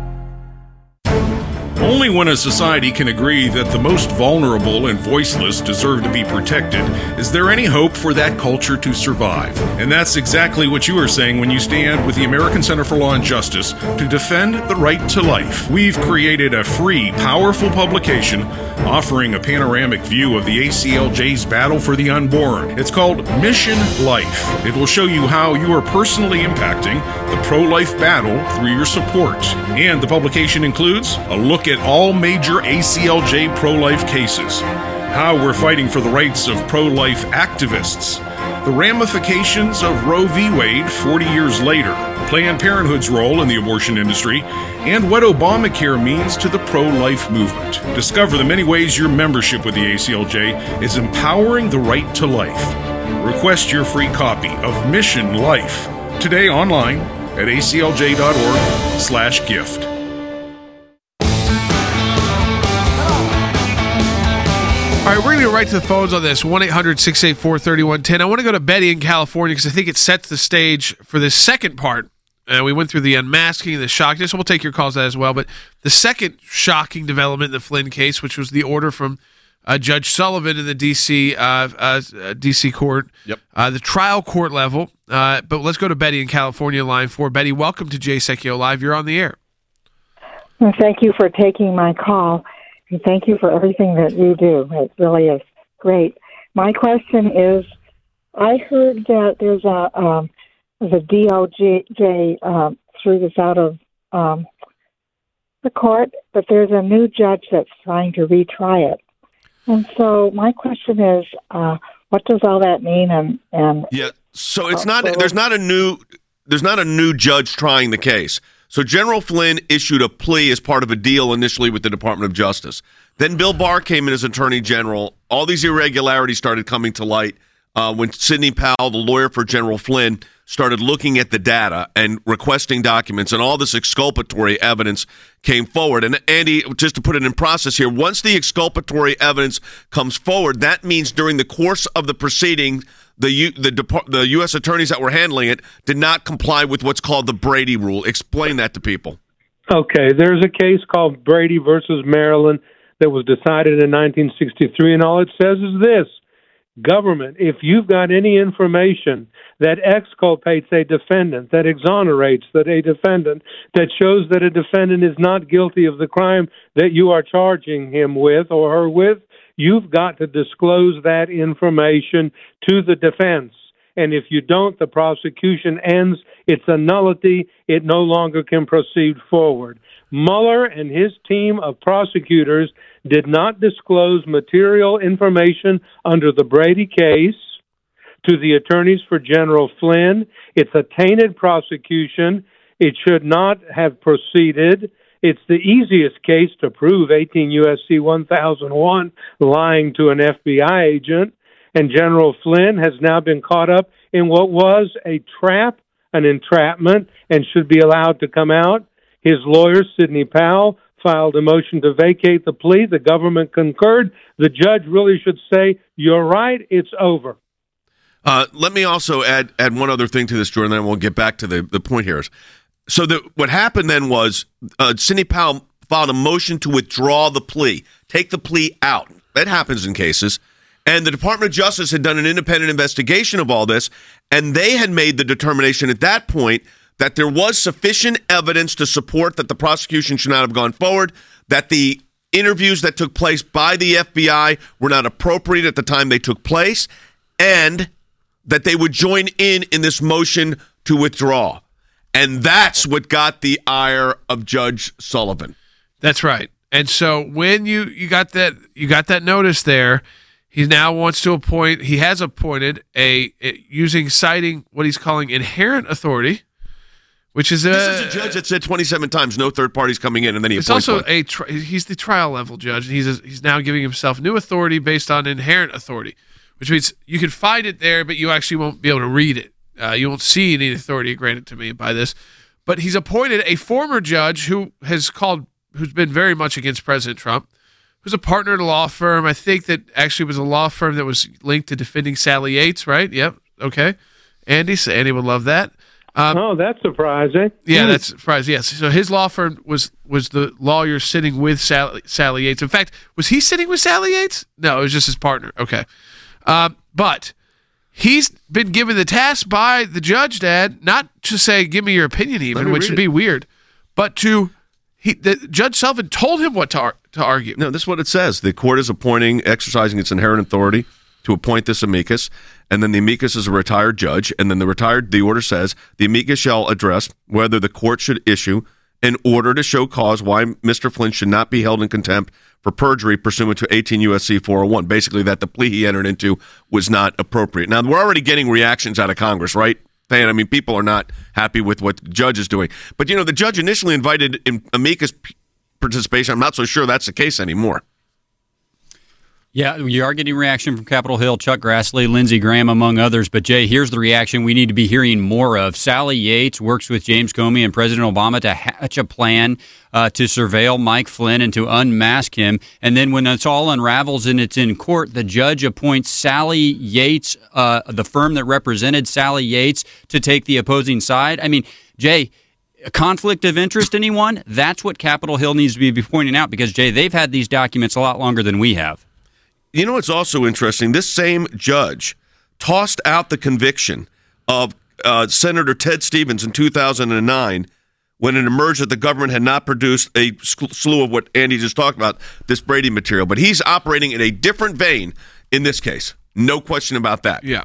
Only when a society can agree that the most vulnerable and voiceless deserve to be protected is there any hope for that culture to survive. And that's exactly what you are saying when you stand with the American Center for Law and Justice to defend the right to life. We've created a free, powerful publication offering a panoramic view of the ACLJ's battle for the unborn. It's called Mission Life. It will show you how you are personally impacting the pro-life battle through your support. And the publication includes a look at all major ACLJ pro-life cases, how we're fighting for the rights of pro-life activists, the ramifications of Roe v. Wade 40 years later, Planned Parenthood's role in the abortion industry, and what Obamacare means to the pro-life movement. Discover the many ways your membership with the ACLJ is empowering the right to life. Request your free copy of Mission Life today online at aclj.org/gift. All right, we're going to go right to the phones on this, 1-800-684-3110. I want to go to Betty in California because I think it sets the stage for this second part. We went through the unmasking and the shock. So we'll take your calls as well. But the second shocking development in the Flynn case, which was the order from Judge Sullivan in the D.C. court, the trial court level. But let's go to Betty in California, line 4. Betty, welcome to Jay Sekulow Live. You're on the air. Well, thank you for taking my call. And thank you for everything that you do. It really is great. My question is, I heard that there's the DOJ threw this out of the court, but there's a new judge that's trying to retry it. And so my question is, what does all that mean? And so it's not. There's not a new judge trying the case. So General Flynn issued a plea as part of a deal initially with the Department of Justice. Then Bill Barr came in as Attorney General. All these irregularities started coming to light when Sidney Powell, the lawyer for General Flynn, started looking at the data and requesting documents, and all this exculpatory evidence came forward. And Andy, just to put it in process here, once the exculpatory evidence comes forward, that means during the course of the proceeding, the U.S. attorneys that were handling it did not comply with what's called the Brady rule. Explain that to people. Okay, there's a case called Brady versus Maryland that was decided in 1963, and all it says is this: government, if you've got any information that exculpates a defendant, that exonerates a defendant, that shows that a defendant is not guilty of the crime that you are charging him with or her with, you've got to disclose that information to the defense. And if you don't, the prosecution ends. It's a nullity. It no longer can proceed forward. Mueller and his team of prosecutors did not disclose material information under the Brady case to the attorneys for General Flynn. It's a tainted prosecution. It should not have proceeded. It's the easiest case to prove 18 U.S.C. 1001 lying to an FBI agent. And General Flynn has now been caught up in what was a trap, an entrapment, and should be allowed to come out. His lawyer, Sidney Powell, filed a motion to vacate the plea. The government concurred. The judge really should say, you're right, it's over. Let me also add one other thing to this, Jordan, and then we'll get back to the point here. So what happened then was Sidney Powell filed a motion to withdraw the plea, take the plea out. That happens in cases. And the Department of Justice had done an independent investigation of all this, and they had made the determination at that point, that there was sufficient evidence to support that the prosecution should not have gone forward, that the interviews that took place by the FBI were not appropriate at the time they took place, and that they would join in this motion to withdraw. And that's what got the ire of Judge Sullivan. That's right. And so when you got that notice there, he now wants to appoint. He has appointed citing what he's calling inherent authority, which is this is a judge that said 27 times no third parties coming in, and then he appoints also one. He's the trial level judge. He's now giving himself new authority based on inherent authority, which means you can find it there, but you actually won't be able to read it. You won't see any authority granted to me by this. But he's appointed a former judge who's been very much against President Trump, who's a partner at a law firm. I think that actually was a law firm that was linked to defending Sally Yates, right? Yep. Okay. Andy would love that. That's surprising. Yeah, that's surprising. Yes. So his law firm was the lawyer sitting with Sally Yates. In fact, was he sitting with Sally Yates? No, it was just his partner. Okay. But he's been given the task by the judge, Dad, not to say, give me your opinion even, which would be weird, but Judge Sullivan told him what to argue. No, this is what it says. The court is exercising its inherent authority to appoint this amicus, and then the amicus is a retired judge, and then the order says the amicus shall address whether the court should issue an order to show cause why Mr. Flynn should not be held in contempt for perjury pursuant to 18 U.S.C. 401. Basically, that the plea he entered into was not appropriate. Now, we're already getting reactions out of Congress, right? I mean, people are not happy with what the judge is doing. But, the judge initially invited amicus participation. I'm not so sure that's the case anymore. Yeah, you are getting reaction from Capitol Hill, Chuck Grassley, Lindsey Graham, among others. But, Jay, here's the reaction we need to be hearing more of. Sally Yates works with James Comey and President Obama to hatch a plan to surveil Mike Flynn and to unmask him. And then when it's all unravels and it's in court, the judge appoints Sally Yates, the firm that represented Sally Yates, to take the opposing side. I mean, Jay, a conflict of interest, anyone? That's what Capitol Hill needs to be pointing out because, Jay, they've had these documents a lot longer than we have. You know what's also interesting? This same judge tossed out the conviction of Senator Ted Stevens in 2009 when it emerged that the government had not produced a slew of what Andy just talked about, this Brady material. But he's operating in a different vein in this case. No question about that. Yeah.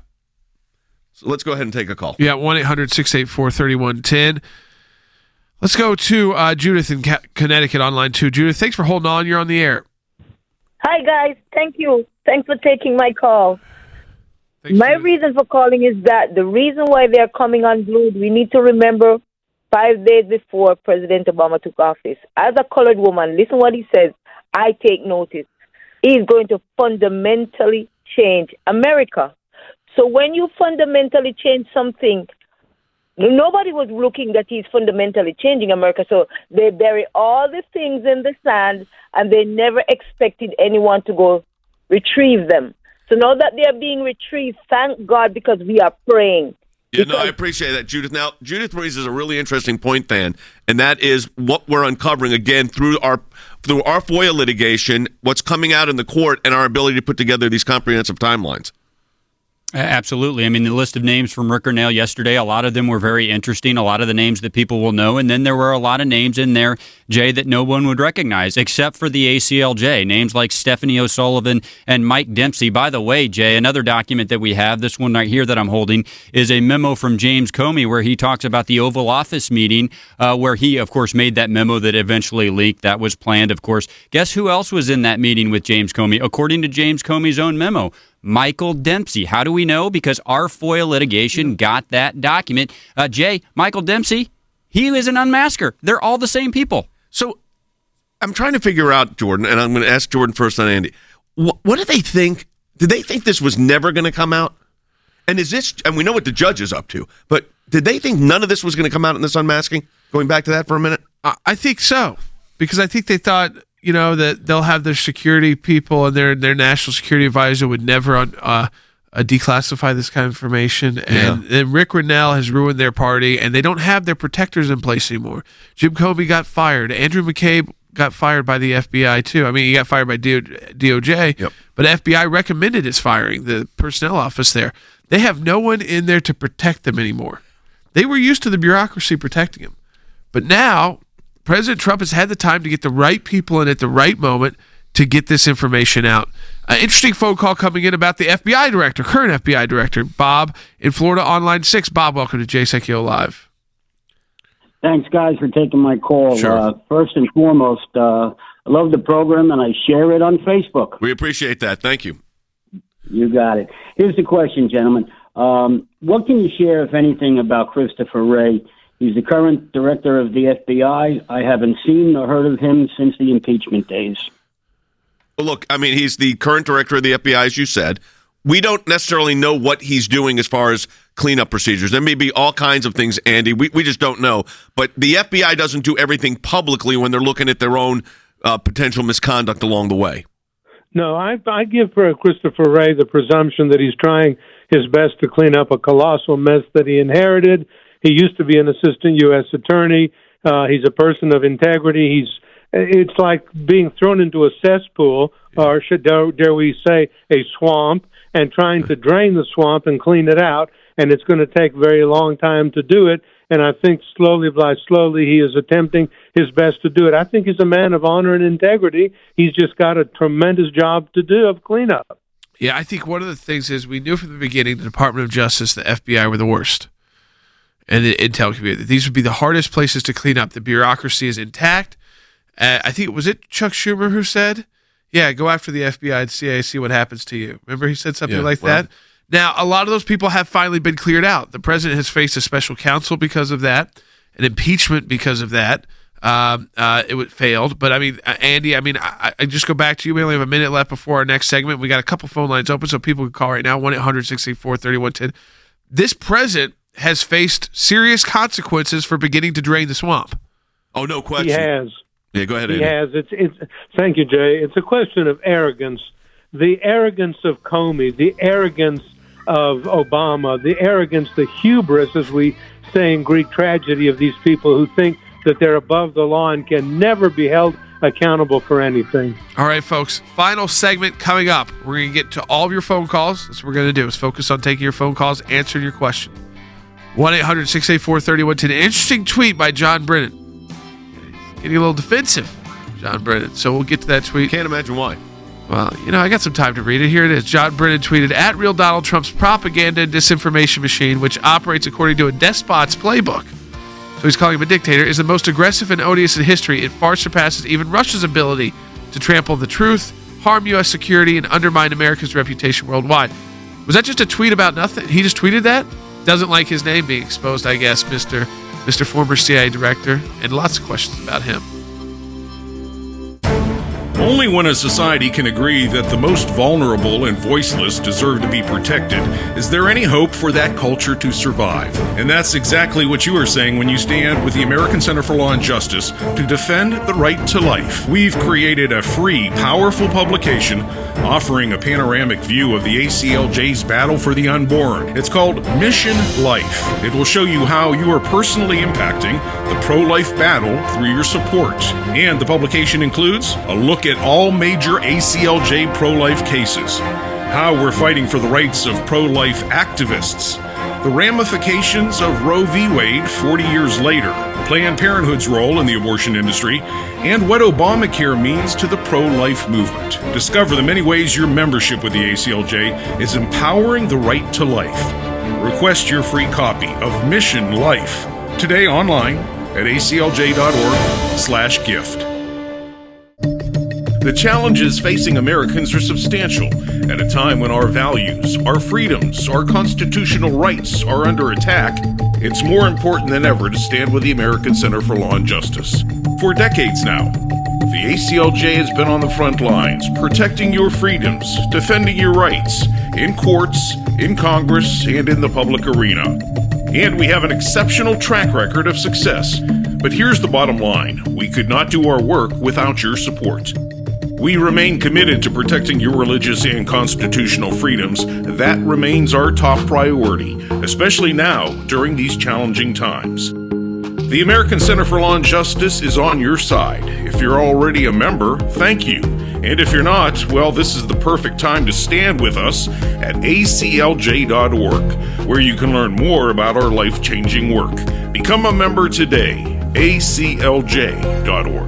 So let's go ahead and take a call. Yeah, 1-800-684-3110. Let's go to Judith in Connecticut on line 2. Judith, thanks for holding on. You're on the air. Hi, guys. Thank you. Thanks for taking my call. My reason for calling is that the reason why they're coming unglued, we need to remember 5 days before President Obama took office. As a colored woman, listen what he says. I take notice. He's going to fundamentally change America. So when you fundamentally change something, nobody was looking that he's fundamentally changing America. So they bury all the things in the sand, and they never expected anyone to go retrieve them. So now that they are being retrieved, thank God, because we are praying. Yeah, no, I appreciate that, Judith. Now, Judith raises a really interesting point, Dan, and that is what we're uncovering, again, through our FOIA litigation, what's coming out in the court, and our ability to put together these comprehensive timelines. Absolutely. I mean, the list of names from Rick Grenell yesterday, a lot of them were very interesting, a lot of the names that people will know, and then there were a lot of names in there, Jay, that no one would recognize, except for the ACLJ, names like Stephanie O'Sullivan and Mike Dempsey. By the way, Jay, another document that we have, this one right here that I'm holding, is a memo from James Comey where he talks about the Oval Office meeting where he, of course, made that memo that eventually leaked. That was planned, of course. Guess who else was in that meeting with James Comey, according to James Comey's own memo? Michael Dempsey. How do we know? Because our FOIA litigation got that document. Jay, Michael Dempsey, he is an unmasker. They're all the same people. So I'm trying to figure out, Jordan, and I'm going to ask Jordan first on Andy. What do they think? Did they think this was never going to come out? And is this, and we know what the judge is up to, but did they think none of this was going to come out in this unmasking? Going back to that for a minute? I think so, because I think they thought, that they'll have their security people and their national security advisor would never declassify this kind of information. And Rick Grenell has ruined their party, and they don't have their protectors in place anymore. Jim Comey got fired. Andrew McCabe got fired by the FBI, too. I mean, he got fired by DOJ, but FBI recommended his firing, the personnel office there. They have no one in there to protect them anymore. They were used to the bureaucracy protecting him. But now, President Trump has had the time to get the right people in at the right moment to get this information out. Interesting phone call coming in about the FBI director, current FBI director, Bob, in Florida on line 6. Bob, welcome to Jay Sekulow Live. Thanks, guys, for taking my call. Sure. First and foremost, I love the program, and I share it on Facebook. We appreciate that. Thank you. You got it. Here's the question, gentlemen. What can you share, if anything, about Christopher Wray? He's the current director of the FBI. I haven't seen or heard of him since the impeachment days. Well, look, I mean, he's the current director of the FBI, as you said. We don't necessarily know what he's doing as far as cleanup procedures. There may be all kinds of things, Andy. We just don't know. But the FBI doesn't do everything publicly when they're looking at their own potential misconduct along the way. No, I give Christopher Wray the presumption that he's trying his best to clean up a colossal mess that he inherited. He used to be an assistant U.S. attorney. He's a person of integrity. It's like being thrown into a cesspool, or dare we say a swamp, and trying to drain the swamp and clean it out, and it's going to take a very long time to do it. And I think slowly by slowly he is attempting his best to do it. I think he's a man of honor and integrity. He's just got a tremendous job to do of cleanup. Yeah, I think one of the things is we knew from the beginning the Department of Justice, the FBI, were the worst. And the intel community. These would be the hardest places to clean up. The bureaucracy is intact. I think was it Chuck Schumer who said, yeah, go after the FBI and CIA, see what happens to you. Remember he said something like that? Now, a lot of those people have finally been cleared out. The president has faced a special counsel because of that, an impeachment because of that. It failed. But, I mean, Andy, I just go back to you. We only have a minute left before our next segment. We got a couple phone lines open so people can call right now, 1-800-684-3110. This president has faced serious consequences for beginning to drain the swamp. Oh, no question. He has. Yeah, go ahead, He Andy. has. Thank you, Jay. It's a question of arrogance. The arrogance of Comey, the arrogance of Obama, the arrogance, the hubris, as we say in Greek tragedy, of these people who think that they're above the law and can never be held accountable for anything. All right, folks. Final segment coming up. We're going to get to all of your phone calls. That's what we're going to do is focus on taking your phone calls, answering your question. 1-800-684-3110. Interesting tweet by John Brennan. Getting a little defensive, John Brennan. So we'll get to that tweet. Can't imagine why. Well, I got some time to read it. Here it is. John Brennan tweeted, "At real Donald Trump's propaganda and disinformation machine, which operates according to a despot's playbook," so he's calling him a dictator, "is the most aggressive and odious in history. It far surpasses even Russia's ability to trample the truth, harm U.S. security, and undermine America's reputation worldwide." Was that just a tweet about nothing? He just tweeted that? Doesn't like his name being exposed, I guess, Mr. former CIA director, and lots of questions about him. Only when a society can agree that the most vulnerable and voiceless deserve to be protected is there any hope for that culture to survive. And that's exactly what you are saying when you stand with the American Center for Law and Justice to defend the right to life. We've created a free, powerful publication offering a panoramic view of the ACLJ's battle for the unborn. It's called Mission Life. It will show you how you are personally impacting the pro-life battle through your support. And the publication includes a look at all major ACLJ pro-life cases, how we're fighting for the rights of pro-life activists, the ramifications of Roe v. Wade 40 years later, Planned Parenthood's role in the abortion industry, and what Obamacare means to the pro-life movement. Discover the many ways your membership with the ACLJ is empowering the right to life. Request your free copy of Mission Life today online at aclj.org/gift. The challenges facing Americans are substantial at a time when our values, our freedoms, our constitutional rights are under attack. It's more important than ever to stand with the American Center for Law and Justice. For decades now, the ACLJ has been on the front lines, protecting your freedoms, defending your rights, in courts, in Congress, and in the public arena. And we have an exceptional track record of success. But here's the bottom line. We could not do our work without your support. We remain committed to protecting your religious and constitutional freedoms. That remains our top priority, especially now during these challenging times. The American Center for Law and Justice is on your side. If you're already a member, thank you. And if you're not, well, this is the perfect time to stand with us at aclj.org. where you can learn more about our life-changing work. Become a member today. aclj.org.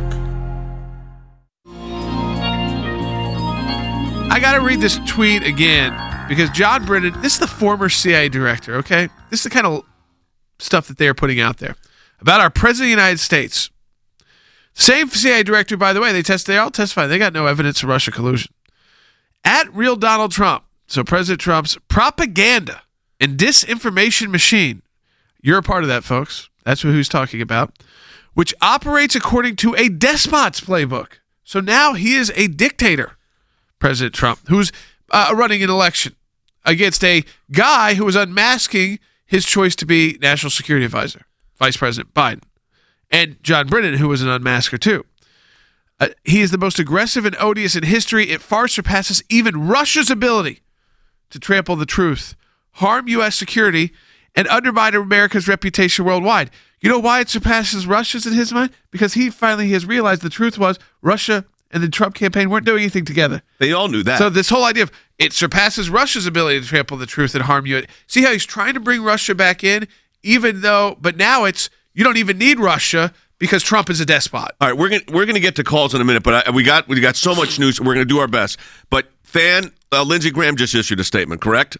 I got to read this tweet again because John Brennan, this is the former CIA director, okay? This is the kind of stuff that they are putting out there about our President of the United States. Same CIA director, by the way, they all testified. They got no evidence of Russia collusion. At Real Donald Trump, so President Trump's propaganda and disinformation machine, you're a part of that, folks. That's who he's talking about, which operates according to a despot's playbook. So now he is a dictator, President Trump, who's running an election against a guy who was unmasking his choice to be National Security Advisor, Vice President Biden, and John Brennan, who was an unmasker too. He is the most aggressive and odious in history. It far surpasses even Russia's ability to trample the truth, harm U.S. security, and undermine America's reputation worldwide. You know why it surpasses Russia's in his mind? Because he finally has realized the truth was Russia and the Trump campaign weren't doing anything together. They all knew that. So this whole idea of it surpasses Russia's ability to trample the truth and harm you. See how he's trying to bring Russia back in, but now it's you don't even need Russia because Trump is a despot. All right, we're gonna get to calls in a minute, but we got so much news. We're gonna do our best. But Lindsey Graham just issued a statement, correct?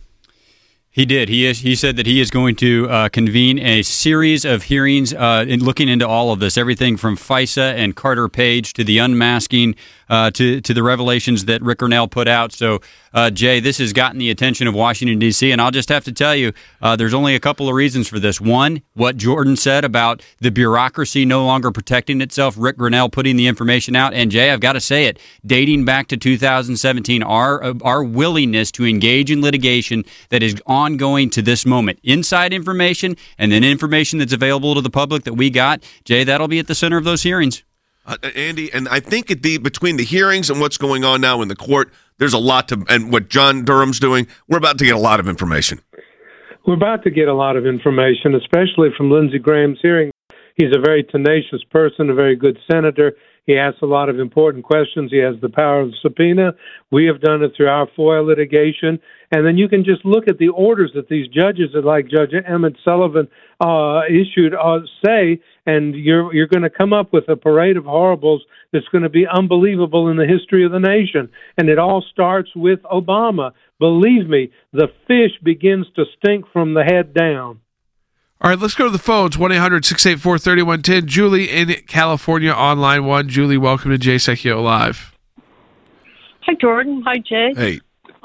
He did. He said that he is going to convene a series of hearings looking into all of this, everything from FISA and Carter Page to the unmasking to the revelations that Rick Grenell put out. So, Jay, this has gotten the attention of Washington, D.C., and I'll just have to tell you, there's only a couple of reasons for this. One, what Jordan said about the bureaucracy no longer protecting itself, Rick Grenell putting the information out, and Jay, I've got to say it, dating back to 2017, our willingness to engage in litigation that is ongoing to this moment. Inside information and then information that's available to the public that we got, Jay, that'll be at the center of those hearings. Andy, and I think between the hearings and what's going on now in the court, there's a lot and what John Durham's doing, we're about to get a lot of information. We're about to get a lot of information, especially from Lindsey Graham's hearing. He's a very tenacious person, a very good senator. He asks a lot of important questions. He has the power of subpoena. We have done it through our FOIA litigation. And then you can just look at the orders that these judges, like Judge Emmett Sullivan, issued, say, and you're going to come up with a parade of horribles that's going to be unbelievable in the history of the nation. And it all starts with Obama. Believe me, the fish begins to stink from the head down. All right, let's go to the phones, 1-800-684-3110. Julie in California on line 1. Julie, welcome to Jay Sekulow Live. Hi, Jordan. Hi, Jay. Hey.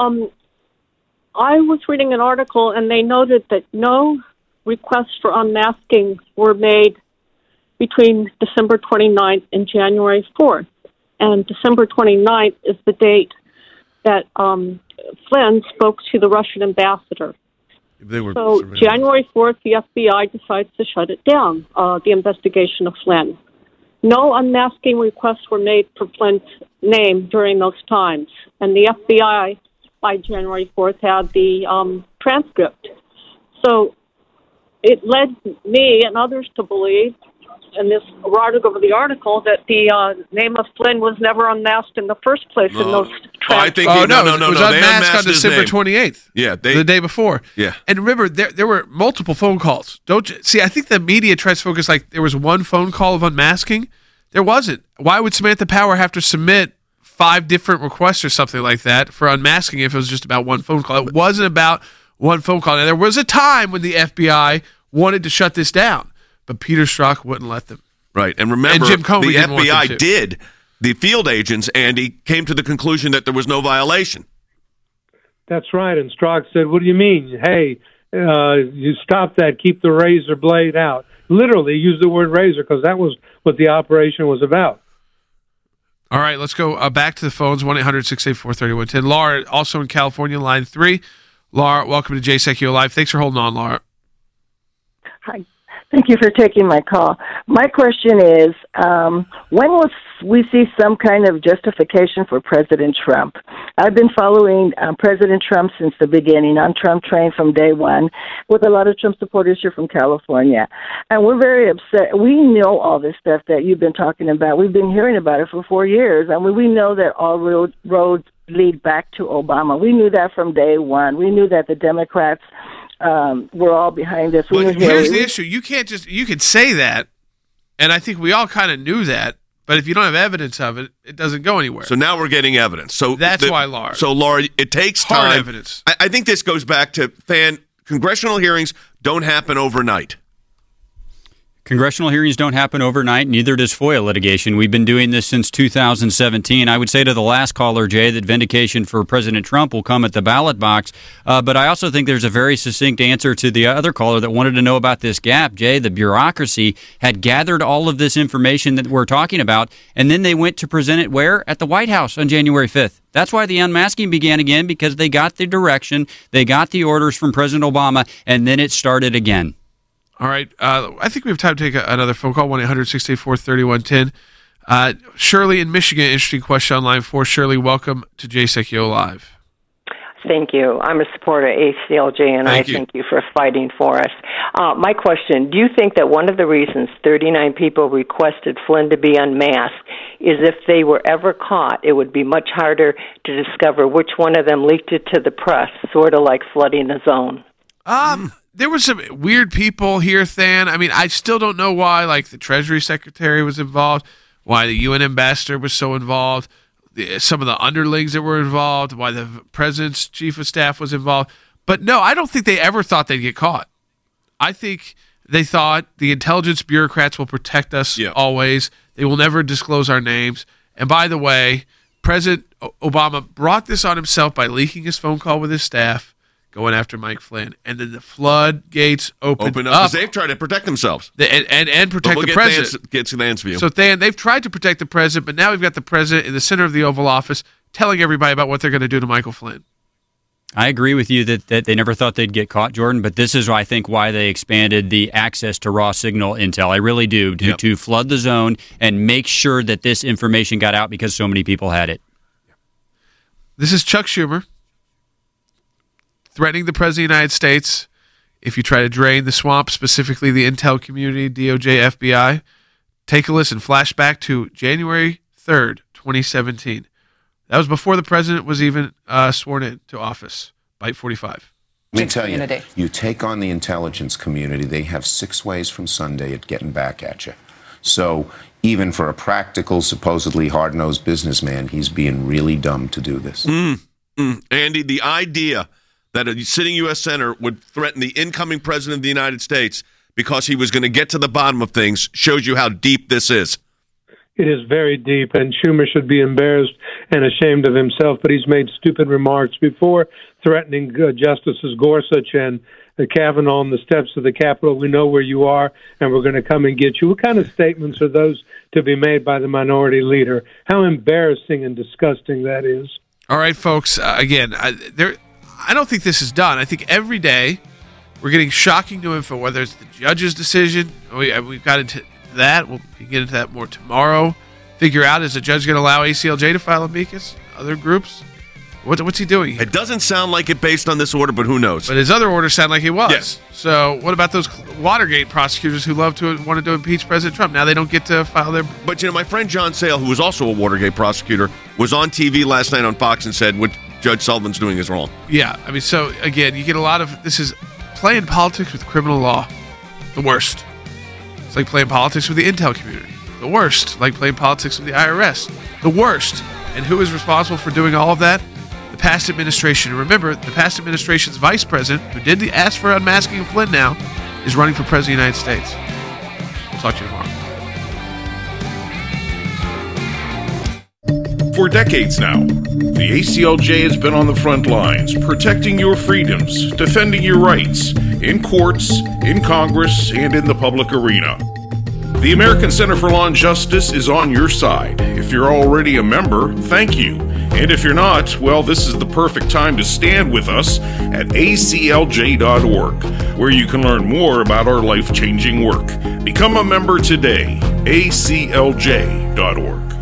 I was reading an article, and they noted that no requests for unmasking were made between December 29th and January 4th. And December 29th is the date that Flynn spoke to the Russian ambassador. So January 4th, the FBI decides to shut it down, the investigation of Flynn. No unmasking requests were made for Flynn's name during those times. And the FBI, by January 4th, had the transcript. So it led me and others to believe, in this article of the article, that the name of Flynn was never unmasked in the first place in those transcripts. No. It was unmasked on December 28th. Yeah, the day before. Yeah. And remember, there were multiple phone calls. I think the media tries to focus like there was one phone call of unmasking. There wasn't. Why would Samantha Power have to submit 5 different requests or something like that for unmasking if it was just about one phone call? It wasn't about one phone call. Now, there was a time when the FBI wanted to shut this down, but Peter Strzok wouldn't let them. Right. And remember, Jim Comey the FBI did. The field agents, Andy, came to the conclusion that there was no violation. That's right. And Strzok said, what do you mean? Hey, you stop that. Keep the razor blade out. Literally use the word razor because that was what the operation was about. All right, let's go back to the phones, 1-800-684-3110. Laura, also in California, line 3. Laura, welcome to Jay Sekulow Live. Thanks for holding on, Laura. Hi. Thank you for taking my call. My question is, when will we see some kind of justification for President Trump? I've been following President Trump since the beginning, on Trump train from day one, with a lot of Trump supporters here from California. And we're very upset. We know all this stuff that you've been talking about. We've been hearing about it for 4 years. I mean, we know that all roads lead back to Obama. We knew that from day one. We knew that the Democrats we're all behind this. Well, here's the issue. You can say that, and I think we all kind of knew that, but if you don't have evidence of it, it doesn't go anywhere. So now we're getting evidence. So that's why, Laura. So, Laura, it takes time. Hard evidence. I think this goes back to congressional hearings don't happen overnight. Congressional hearings don't happen overnight, neither does FOIA litigation. We've been doing this since 2017. I would say to the last caller, Jay, that vindication for President Trump will come at the ballot box. But I also think there's a very succinct answer to the other caller that wanted to know about this gap. Jay, the bureaucracy had gathered all of this information that we're talking about, and then they went to present it where? At the White House on January 5th. That's why the unmasking began again, because they got the direction, they got the orders from President Obama, and then it started again. All right. I think we have time to take another phone call, 1-800-684-3110. Shirley in Michigan, interesting question on line 4. Shirley, welcome to Jay Sekulow Live. Thank you. I'm a supporter of ACLJ, and thank you for fighting for us. My question, do you think that one of the reasons 39 people requested Flynn to be unmasked is if they were ever caught, it would be much harder to discover which one of them leaked it to the press, sort of like flooding the zone? There were some weird people here, Than. I mean, I still don't know why, like, the Treasury Secretary was involved, why the UN ambassador was so involved, some of the underlings that were involved, why the president's chief of staff was involved. But no, I don't think they ever thought they'd get caught. I think they thought the intelligence bureaucrats will protect us always. They will never disclose our names. And by the way, President Obama brought this on himself by leaking his phone call with his staff, going after Mike Flynn, and then the floodgates open up. Because they've tried to protect themselves. And protect the president. Get to Than's view. So Than, they've tried to protect the president, but now we've got the president in the center of the Oval Office telling everybody about what they're going to do to Michael Flynn. I agree with you that they never thought they'd get caught, Jordan, but this is, I think, why they expanded the access to raw signal intel. I really do, to flood the zone and make sure that this information got out because so many people had it. This is Chuck Schumer threatening the President of the United States if you try to drain the swamp, specifically the intel community, DOJ, FBI. Take a listen. Flashback to January 3rd, 2017. That was before the president was even sworn into office. Byte 45. Let me tell you, you take on the intelligence community, they have 6 ways from Sunday at getting back at you. So even for a practical, supposedly hard-nosed businessman, he's being really dumb to do this. Andy, the idea that a sitting U.S. Senator would threaten the incoming president of the United States because he was going to get to the bottom of things shows you how deep this is. It is very deep, and Schumer should be embarrassed and ashamed of himself, but he's made stupid remarks before, threatening Justices Gorsuch and Kavanaugh on the steps of the Capitol. We know where you are, and we're going to come and get you. What kind of statements are those to be made by the minority leader? How embarrassing and disgusting that is. All right, folks, again, I don't think this is done. I think every day we're getting shocking new info, whether it's the judge's decision. We've got into that. We'll get into that more tomorrow. Figure out, is the judge going to allow ACLJ to file amicus? Other groups? What's he doing here? It doesn't sound like it based on this order, but who knows? But his other orders sound like it was. Yes. So what about those Watergate prosecutors who wanted to impeach President Trump? Now they don't get to file their... But, my friend John Sale, who was also a Watergate prosecutor, was on TV last night on Fox and said what Judge Sullivan's doing is wrong. Yeah. I mean, so, again, you get a lot of... This is playing politics with criminal law. The worst. It's like playing politics with the intel community. The worst. Like playing politics with the IRS. The worst. And who is responsible for doing all of that? The past administration. And remember, the past administration's vice president, who did ask for unmasking of Flynn now, is running for president of the United States. We'll talk to you tomorrow. For decades now, the ACLJ has been on the front lines, protecting your freedoms, defending your rights, in courts, in Congress, and in the public arena. The American Center for Law and Justice is on your side. If you're already a member, thank you. And if you're not, well, this is the perfect time to stand with us at aclj.org, where you can learn more about our life-changing work. Become a member today, aclj.org.